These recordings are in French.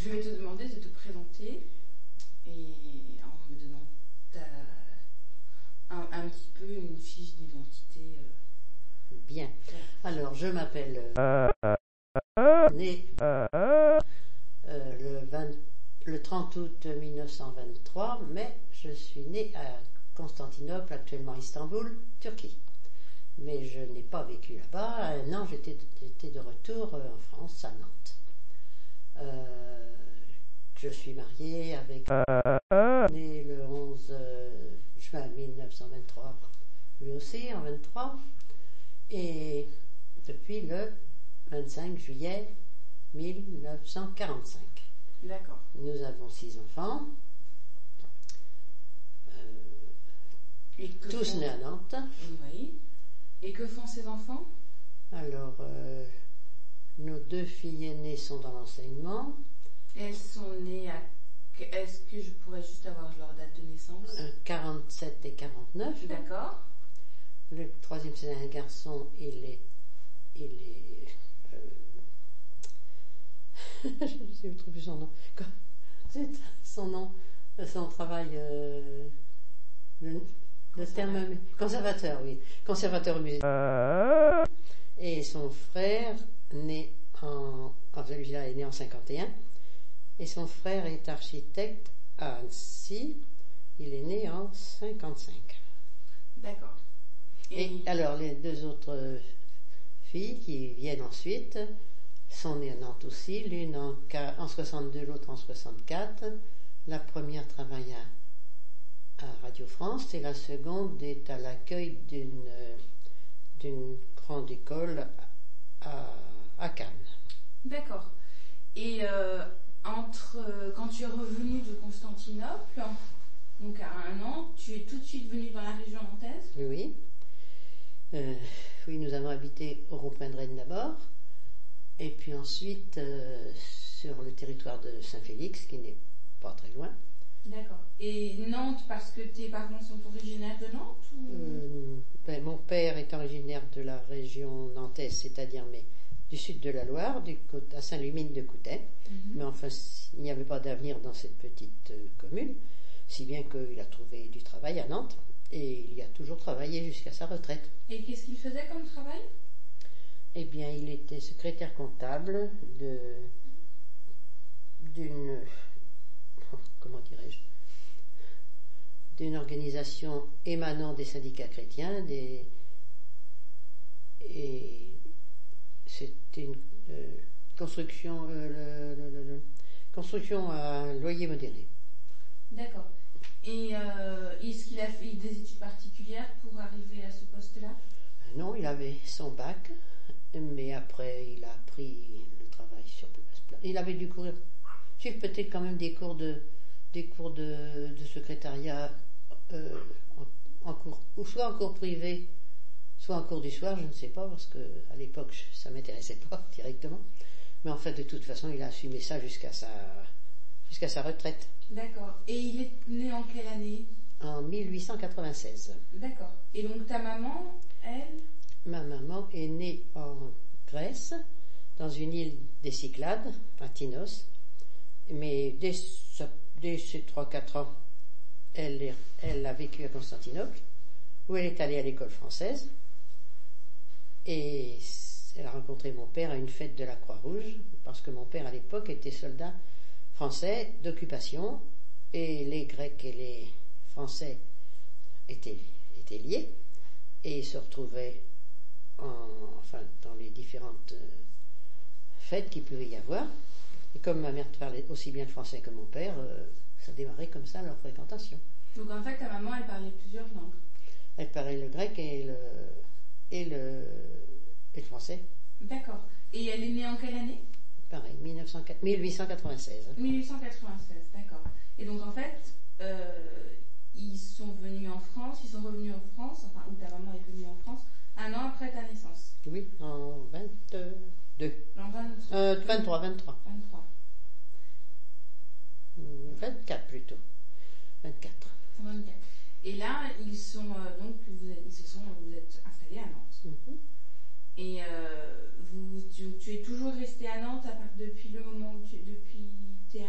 je vais te demander de te présenter et en me donnant un petit peu une fiche d'identité. Bien. Alors, je m'appelle né le 30 août 1923, mais je suis née à Constantinople, actuellement Istanbul, Turquie. Mais je n'ai pas vécu là-bas. Un an, j'étais de retour en France, à Nantes. Je suis mariée avec né le 11 juin 1923, lui aussi en 23, et depuis le 25 juillet 1945. D'accord. Nous avons 6 enfants, tous nés à Nantes. Oui. Et que font ces enfants? Alors, nos 2 filles aînées sont dans l'enseignement. Elles sont nées à... Est-ce que je pourrais juste avoir leur date de naissance? 47 et 49. D'accord. Le 3e, c'est un garçon, il est je ne sais plus son nom. C'est son nom, son travail, le terme conservateur, oui, conservateur musical. Et son frère, celui-là est né en 51, et son frère est architecte à Annecy, il est né en 55. D'accord. Et alors, les 2 autres filles qui viennent ensuite sont nées à Nantes aussi, l'une en 62, l'autre en 64. La première travaille à Radio France et la seconde est à l'accueil d'une grande école à Cannes. D'accord. Et quand tu es revenu de Constantinople, donc à 1 an, tu es tout de suite venu dans la région nantaise? Oui. Oui, nous avons habité au Rond-Point de Rennes d'abord, et puis ensuite sur le territoire de Saint-Félix, qui n'est pas très loin. D'accord. Et Nantes, parce que tes parents sont originaires de Nantes ou... Mon père est originaire de la région nantaise, c'est-à-dire du sud de la Loire, à Saint-Lumine de Coutais. Mais enfin, il n'y avait pas d'avenir dans cette petite commune, si bien qu'il a trouvé du travail à Nantes, et il y a toujours travaillé jusqu'à sa retraite. Et qu'est-ce qu'il faisait comme travail? Eh bien, il était secrétaire comptable d'une organisation émanant des syndicats chrétiens, et c'était une construction à loyer modéré. D'accord. Et est-ce qu'il a fait des études particulières pour arriver à ce poste-là? Non, il avait son bac, mais après il a appris le travail sur place. Il avait dû suivre peut-être quand même des cours de secrétariat en cours, ou soit en cours privé, soit en cours du soir, je ne sais pas, parce qu'à l'époque ça ne m'intéressait pas directement. Mais en fait, de toute façon, il a assumé ça jusqu'à sa retraite. D'accord. Et il est né en quelle année? En 1896. D'accord. Et donc ta maman, elle? Ma maman est née en Grèce, dans une île des Cyclades, à Tinos. Mais dès ses 3-4 ans, elle a vécu à Constantinople, où elle est allée à l'école française. Et elle a rencontré mon père à une fête de la Croix-Rouge, parce que mon père à l'époque était soldat français d'occupation, et les Grecs et les Français étaient liés, et ils se retrouvaient dans les différentes fêtes qu'il pouvait y avoir. Et comme ma mère parlait aussi bien le français que mon père, ça démarrait comme ça leur fréquentation. Donc en fait, ta maman, elle parlait plusieurs langues? Elle parlait le grec et le français. D'accord. Et elle est née en quelle année? Pareil, 1896. 1896, d'accord. Et donc en fait, ils sont venus en France, ils sont revenus en France, enfin, ou ta maman est venue en France, 1 an après ta naissance? Oui, en 22. En 23. 23. 24 plutôt. 24. Et là, ils sont donc vous êtes installés à Nantes. Mm-hmm. Et tu es toujours resté à Nantes depuis le moment où tu es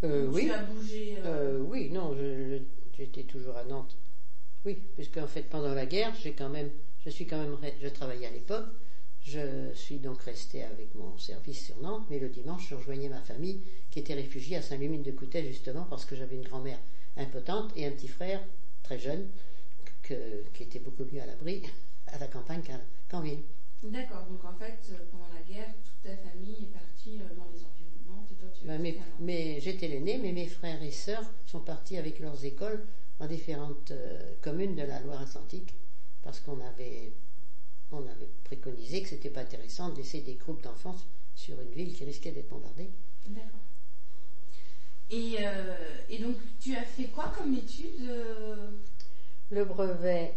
Oui. Tu as bougé Oui, non, j'étais toujours à Nantes. Oui, puisque en fait, pendant la guerre, je travaillais à l'époque. Je suis donc restée avec mon service sur Nantes, mais le dimanche, je rejoignais ma famille qui était réfugiée à Saint-Lumine-de-Coutais, justement parce que j'avais une grand-mère impotente et un petit frère très jeune qui était beaucoup mieux à l'abri à la campagne qu'en ville. D'accord, donc en fait, pendant la guerre, toute ta famille est partie dans les environs de Nantes et toi tu es resté à Nantes. Mais j'étais l'aîné, mais mes frères et sœurs sont partis avec leurs écoles dans différentes communes de la Loire-Atlantique parce qu'on avait préconisé que c'était pas intéressant de laisser des groupes d'enfants sur une ville qui risquait d'être bombardée. D'accord. Et donc, tu as fait quoi comme études Le brevet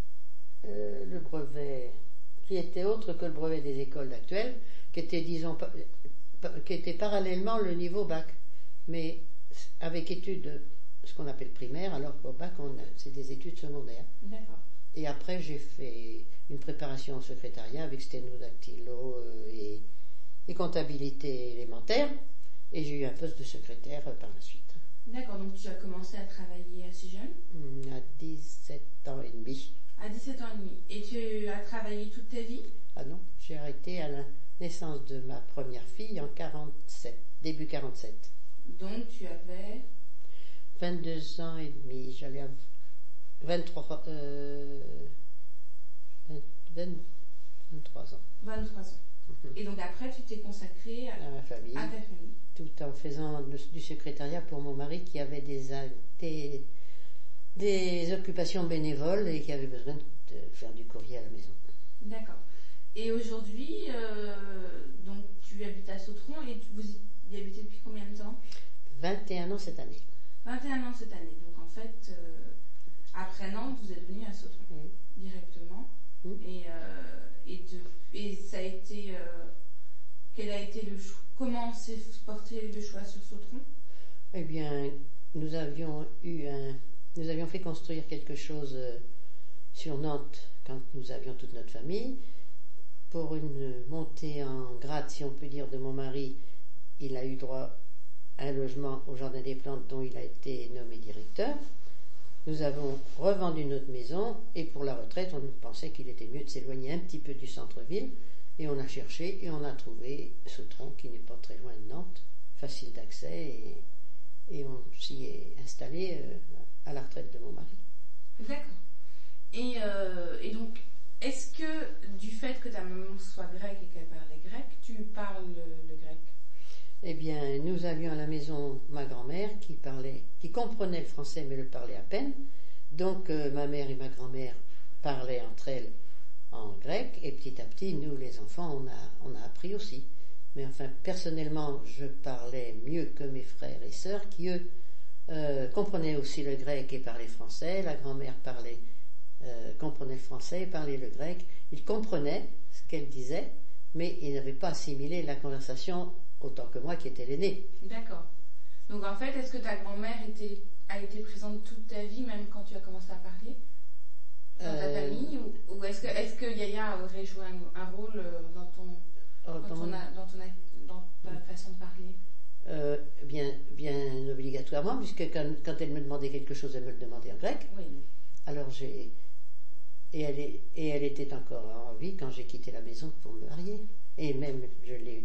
qui était autre que le brevet des écoles actuelles, qui était, disons, qui était parallèlement le niveau bac, mais avec études, ce qu'on appelle primaire, alors qu'au bac, c'est des études secondaires. D'accord. Et après, j'ai fait une préparation au secrétariat avec sténodactylo et comptabilité élémentaire, et j'ai eu un poste de secrétaire par la suite. D'accord, donc tu as commencé à travailler assez jeune À 17 ans et demi. À 17 ans et demi. Et tu as travaillé toute ta vie? Ah non, j'ai arrêté à la naissance de ma première fille en 47, début 47. Donc tu avais 22 ans et demi, j'allais à 23 ans. 23 ans. Et donc après, tu t'es consacrée à ma famille. À ta famille. Tout en faisant du secrétariat pour mon mari qui avait des occupations bénévoles et qui avait besoin de faire du courrier à la maison. D'accord. Et aujourd'hui, donc tu habites à Sautron et vous y habitez depuis combien de temps? 21 ans cette année. 21 ans cette année. Donc en fait, après Nantes, vous êtes venu à Sautron directement. Et ça a été... quel a été le choix? Comment s'est porté le choix sur Sautron? Eh bien, nous avions fait construire quelque chose sur Nantes quand nous avions toute notre famille. Pour une montée en grade, si on peut dire, de mon mari, il a eu droit à un logement au Jardin des Plantes dont il a été nommé directeur. Nous avons revendu notre maison et pour la retraite, on pensait qu'il était mieux de s'éloigner un petit peu du centre-ville. Et on a cherché et on a trouvé Sautron, qui n'est pas très loin de Nantes, facile d'accès, et on s'y est installé à la retraite de mon mari. D'accord. Et donc, est-ce que du fait que ta maman soit grecque et qu'elle parlait grec, tu parles le grec? Eh bien, nous avions à la maison ma grand-mère qui comprenait le français mais le parlait à peine. Donc, ma mère et ma grand-mère parlaient entre elles en grec, et petit à petit, nous les enfants, on a appris aussi. Mais enfin, personnellement, je parlais mieux que mes frères et sœurs qui, eux, comprenaient aussi le grec et parlaient français. La grand-mère comprenait le français et parlait le grec. Ils comprenaient ce qu'elle disait, mais ils n'avaient pas assimilé la conversation autant que moi qui étais l'aîné. D'accord. Donc en fait, est-ce que ta grand-mère a été présente toute ta vie, même quand tu as commencé à parler dans ta famille, ou est-ce que Yaya aurait joué un rôle dans ta façon de parler? Bien obligatoirement, puisque quand elle me demandait quelque chose, elle me le demandait en grec. Oui. Alors elle était encore en vie quand j'ai quitté la maison pour me marier. Et même, je l'ai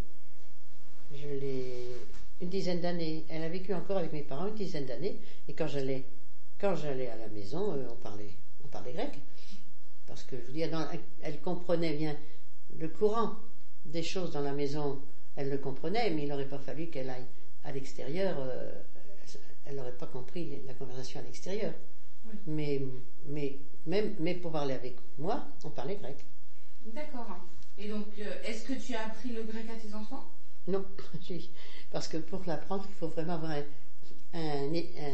une dizaine d'années. Elle a vécu encore avec mes parents une dizaine d'années. Et quand j'allais à la maison, on parlait grec. Parce que, je veux dire, elle comprenait bien le courant des choses dans la maison. Elle le comprenait, mais il n'aurait pas fallu qu'elle aille à l'extérieur. Elle n'aurait pas compris la conversation à l'extérieur. Oui. Mais pour parler avec moi, on parlait grec. D'accord. Et donc, est-ce que tu as appris le grec à tes enfants? Non, parce que pour l'apprendre, il faut vraiment avoir un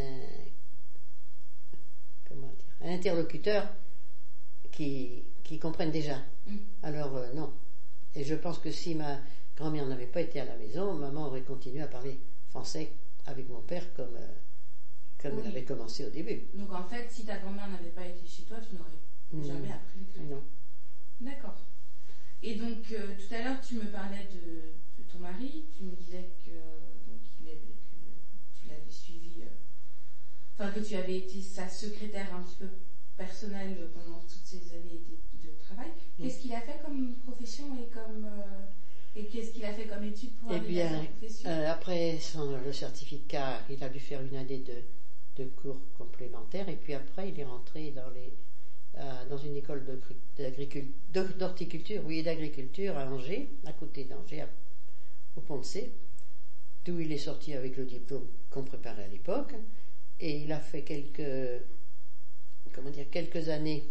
interlocuteur qui comprenne déjà. Alors, non. Et je pense que si ma grand-mère n'avait pas été à la maison, maman aurait continué à parler français avec mon père comme elle avait commencé au début. Donc en fait, si ta grand-mère n'avait pas été chez toi, tu n'aurais jamais appris le grec. Non. D'accord. Et donc, tout à l'heure, tu me parlais de ton mari. Tu me disais que tu l'as tu avais été sa secrétaire un petit peu personnelle pendant toutes ces années de travail. Qu'est-ce qu'il a fait comme profession et qu'est-ce qu'il a fait comme étude pour arriver à sa profession? Après le certificat, il a dû faire une année de cours complémentaires et puis après il est rentré dans une école d'horticulture, oui, d'agriculture à Angers, à côté d'Angers, au Pont de C, d'où il est sorti avec le diplôme qu'on préparait à l'époque, et il a fait quelques années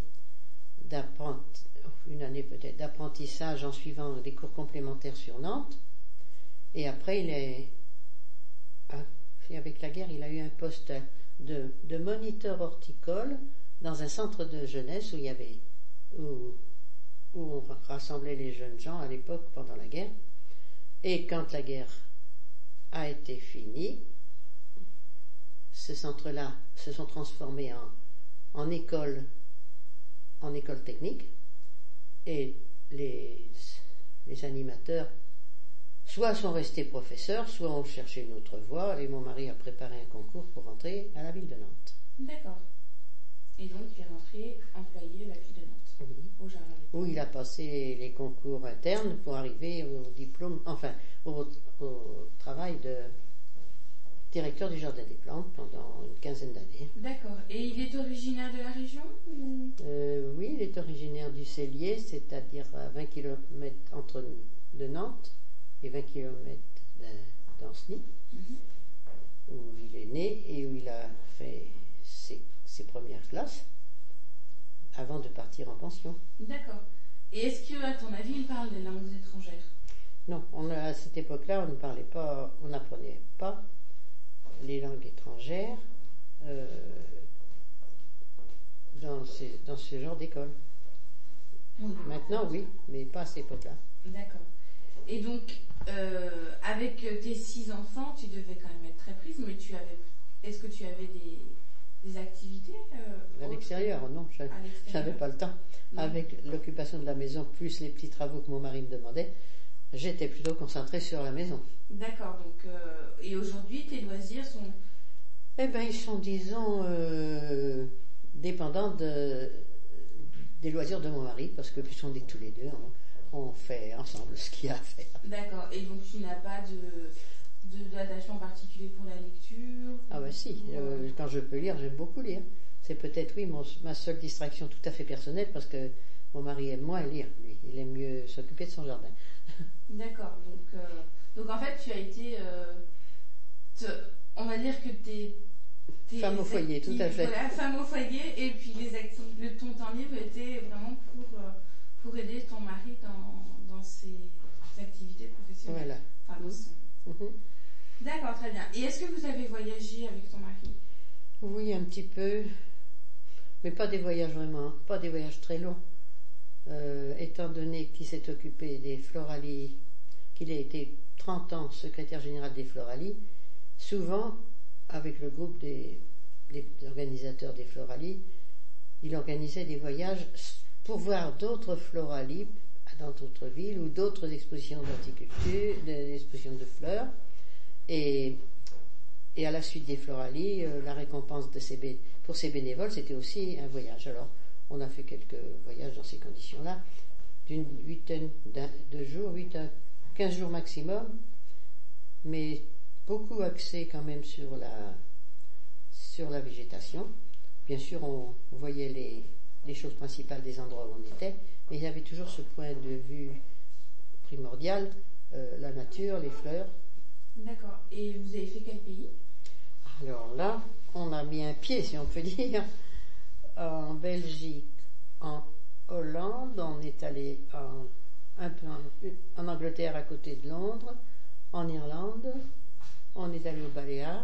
une année peut-être d'apprentissage en suivant des cours complémentaires sur Nantes, et après avec la guerre, il a eu un poste de moniteur horticole dans un centre de jeunesse où on rassemblait les jeunes gens à l'époque pendant la guerre. Et quand la guerre a été finie, ces centres-là se sont transformés en école technique, et les animateurs soit sont restés professeurs, soit ont cherché une autre voie, et mon mari a préparé un concours pour rentrer à la ville de Nantes. D'accord. Et donc il est rentré employé à la ville de Nantes, oui. Au jardin des plantes. Où il a passé les concours internes pour arriver au diplôme, enfin au travail de directeur du jardin des plantes pendant une quinzaine d'années. D'accord. Et il est originaire de la région ou... Oui, il est originaire du Cellier, c'est-à-dire à 20 km de Nantes et 20 km d'Ancenis, où il est né et où il a fait ses premières classes avant de partir en pension. D'accord. Et est-ce que, à ton avis, il parle des langues étrangères? Non, à cette époque-là, on n'apprenait pas les langues étrangères dans ce genre d'école. Oui. Maintenant, oui, mais pas à cette époque-là. D'accord. Et donc, avec tes 6 enfants, tu devais quand même être très prise, mais est-ce que tu avais des activités à l'extérieur? Non, je n'avais pas le temps. Non. Avec l'occupation de la maison, plus les petits travaux que mon mari me demandait, j'étais plutôt concentrée sur la maison. D'accord. Donc, et aujourd'hui, tes loisirs sont... Eh bien, ils sont, disons, dépendants des loisirs de mon mari, parce que puisqu'on est tous les deux, on fait ensemble ce qu'il y a à faire. D'accord. Et donc, tu n'as pas d'attachement particulier pour la lecture? Ah bah si, quand je peux lire, j'aime beaucoup lire. C'est peut-être, oui, ma seule distraction tout à fait personnelle, parce que mon mari aime moins lire, lui. Il aime mieux s'occuper de son jardin. D'accord. Donc en fait, tu as été... on va dire que t'es femme au foyer, tout à fait. Voilà, femme au foyer, et puis ton temps libre était vraiment pour aider ton mari dans ses activités professionnelles. Voilà. Enfin, D'accord, très bien. Et est-ce que vous avez voyagé avec ton mari? Oui, un petit peu, mais pas des voyages pas des voyages très longs. Étant donné qu'il s'est occupé des Floralies, qu'il a été 30 ans secrétaire général des Floralies, souvent, avec le groupe des organisateurs des Floralies, il organisait des voyages pour voir d'autres Floralies dans d'autres villes ou d'autres expositions d'horticulture, des expositions de fleurs. Et à la suite des Floralies, la récompense pour ces bénévoles, c'était aussi un voyage. Alors, on a fait quelques voyages dans ces conditions-là, d'une 8 de jours, 8 à 15 jours maximum, mais beaucoup axé quand même sur la végétation. Bien sûr, on voyait les choses principales des endroits où on était, mais il y avait toujours ce point de vue primordial, la nature, les fleurs. D'accord. Et vous avez fait quel pays? Alors là, on a mis un pied, si on peut dire, en Belgique, en Hollande, on est allé un peu en Angleterre à côté de Londres, en Irlande, on est allé aux Baléares,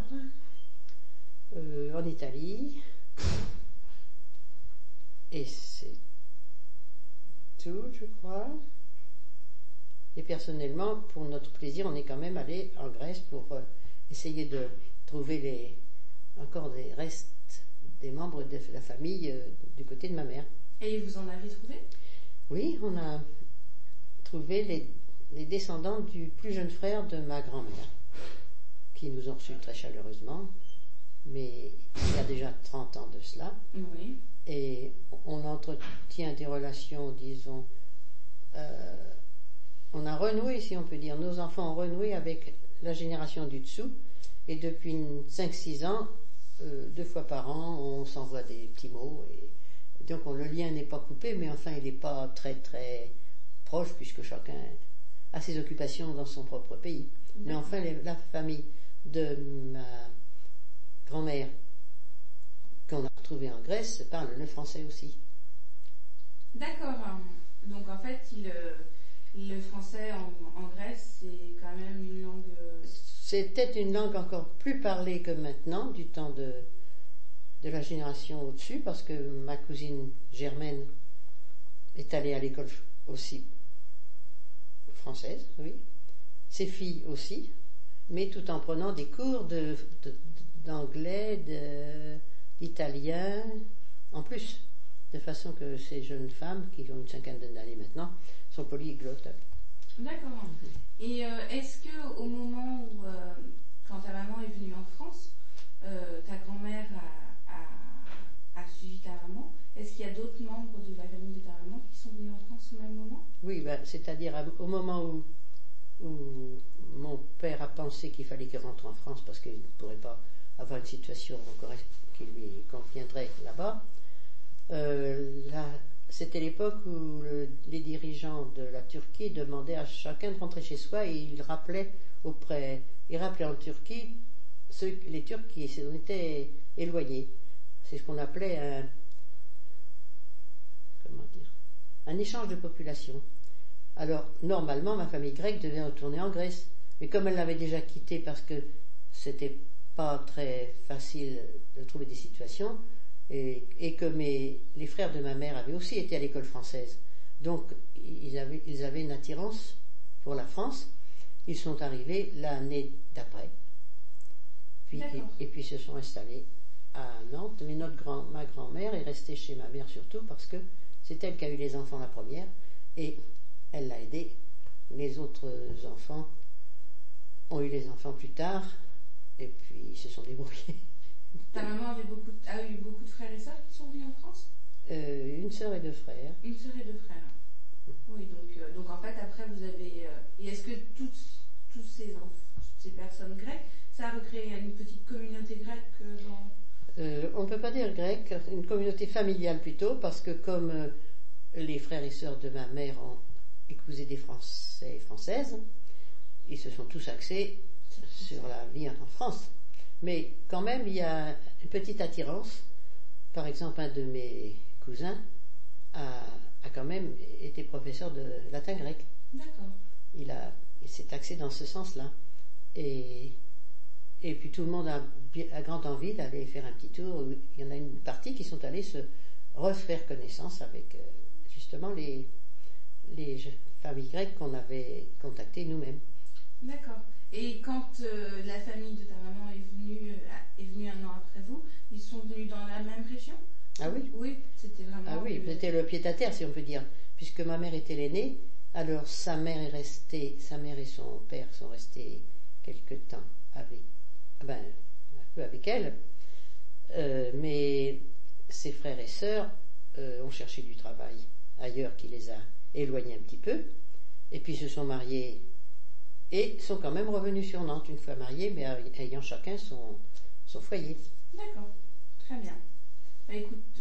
en Italie, et c'est tout, je crois. Et personnellement, pour notre plaisir, on est quand même allé en Grèce pour essayer de trouver encore des restes des membres de la famille du côté de ma mère. Et vous en avez trouvé? Oui, on a trouvé les descendants du plus jeune frère de ma grand-mère, qui nous ont reçus très chaleureusement. mais il y a déjà 30 ans de cela. Oui. Et on entretient des relations, disons, on a renoué, si on peut dire, nos enfants ont renoué avec la génération du dessous, et depuis 5-6 ans, 2 fois par an, on s'envoie des petits mots, et donc le lien n'est pas coupé, mais enfin il n'est pas très très proche, puisque chacun a ses occupations dans son propre pays. Mais enfin, la famille de ma grand-mère, qu'on a retrouvée en Grèce, parle le français aussi. D'accord. Donc en fait, le français en Grèce, c'est quand même une langue... C'était une langue encore plus parlée que maintenant, du temps de la génération au-dessus, parce que ma cousine Germaine est allée à l'école aussi française, oui. Ses filles aussi, mais tout en prenant des cours d'anglais, d'italien, en plus. De façon que ces jeunes femmes, qui ont une 50aine d'années maintenant, sont polyglottes. D'accord. Et est-ce que au moment où, quand ta maman est venue en France, ta grand-mère a suivi ta maman, est-ce qu'il y a d'autres membres de la famille de ta maman qui sont venus en France au même moment? Oui, c'est-à-dire au moment où mon père a pensé qu'il fallait qu'il rentre en France parce qu'il ne pourrait pas avoir une situation qui lui conviendrait là-bas. C'était l'époque où les dirigeants de la Turquie demandaient à chacun de rentrer chez soi, et ils rappelaient en Turquie les Turcs qui s'en étaient éloignés. C'est ce qu'on appelait un échange de population. Alors, normalement, ma famille grecque devait retourner en Grèce. Mais comme elle l'avait déjà quitté parce que c'était pas très facile de trouver des situations, et que les frères de ma mère avaient aussi été à l'école française, donc ils avaient une attirance pour la France. Ils sont arrivés l'année d'après. Et puis se sont installés à Nantes. Mais ma grand-mère est restée chez ma mère surtout parce que c'est elle qui a eu les enfants la première, et elle l'a aidée. Les autres enfants ont eu les enfants plus tard, et puis ils se sont débrouillés. Ta maman a eu beaucoup de frères et sœurs qui sont venus en France? Une sœur et 2 frères. Une sœur et 2 frères. Oui, donc en fait, après, vous avez... et est-ce que toutes ces personnes grecques, ça a recréé une petite communauté grecque on ne peut pas dire grecque, une communauté familiale plutôt, parce que comme les frères et sœurs de ma mère ont épousé des Français et Françaises, ils se sont tous axés sur la vie en France. Mais quand même, il y a une petite attirance. Par exemple, un de mes cousins a quand même été professeur de latin-grec. D'accord. Il s'est axé dans ce sens-là. Et puis tout le monde a grande envie d'aller faire un petit tour. Il y en a une partie qui sont allés se refaire connaissance avec justement les familles grecques qu'on avait contactées nous-mêmes. D'accord. Et quand la famille de ta maman est venue un an après vous, ils sont venus dans la même région? Ah oui? Oui, c'était vraiment... Ah oui, c'était le pied-à-terre, si on peut dire, puisque ma mère était l'aînée. Alors sa mère et son père sont restés quelque temps un peu avec elle, mais ses frères et sœurs ont cherché du travail ailleurs qui les a éloignés un petit peu, et puis se sont mariés et sont quand même revenus sur Nantes une fois mariés, mais ayant chacun son foyer. D'accord, très bien. Bah, écoute,